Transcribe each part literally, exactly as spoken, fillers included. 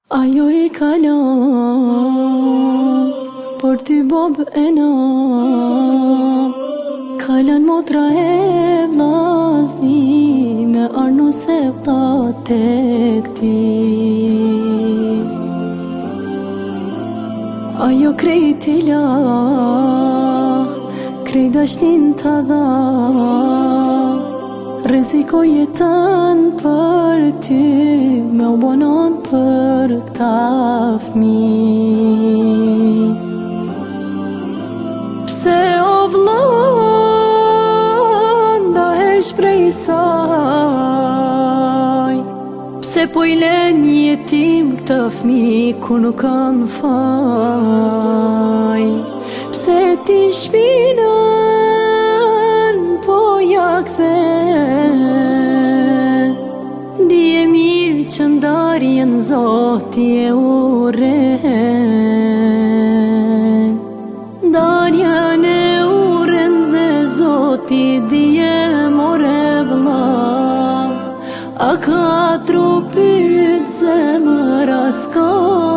Ajo i kalon, por ty bob e nam, kalan motra e vlazni, me arnu se vlat e këti. Ajo krejt i la, krejt dashnin të dha, reziko jetën për ty, me u bonon për këta fmi. Pse o vlla ndahesh prej saj? Pse po i len jetim këta fmi kur nuk kanë faj? Pse ti shpinën po ja kthen? Dije mirë që ndarjen Zoti e urren, ndarjen e urren dhe Zoti dije more vlla. A ka trupit zemra s'ka,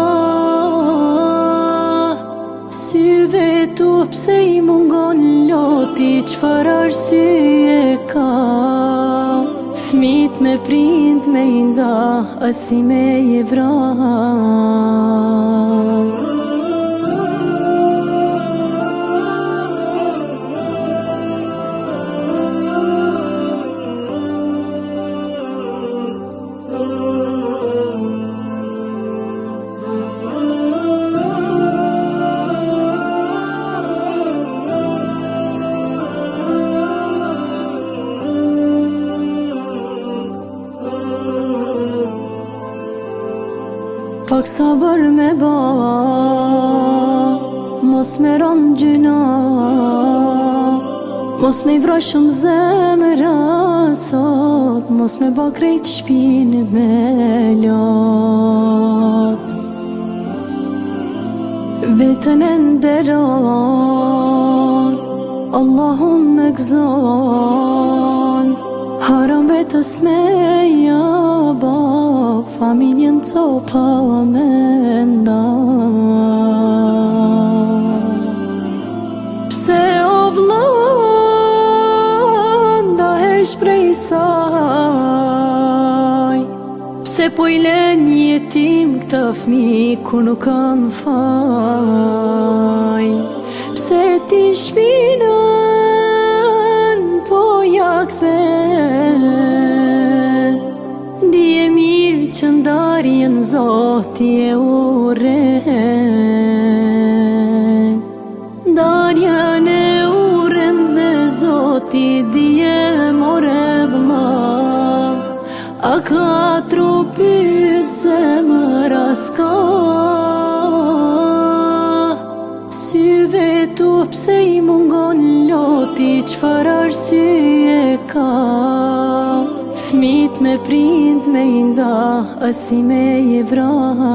syve tu pse i mungon loti, qfar arsye ka? Fmit me prind me inda, asi me i vra. Pak sabër me ba, mos me ran gjyna, mos me i vra shumë zemra sot, mos me ba krejt shpinë me lot. Vetën e nderon, Allahun në gëzon, haram vetës me jaba, familjen co pa me nda. Pse o vlla ndahesh prej saj? Pse po i len jetim këta fmi kur nuk kanë faj? Pse ti shpinën po ja kthen? Dije mirë që ndarjen Zoti e urren, ndarjen e urren dhe Zoti dije more vlla. A ka trupit zemra s'ka, syve tu pse i mungon loti, qfar arsye ka? Fmit me prind me inda, asi me i vra.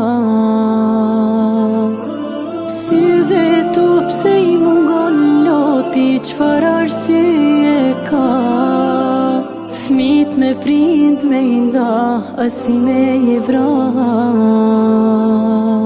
Syve tu pse i mungon loti, qfar arsye ka? Fmit me prind me inda, asi me i vra.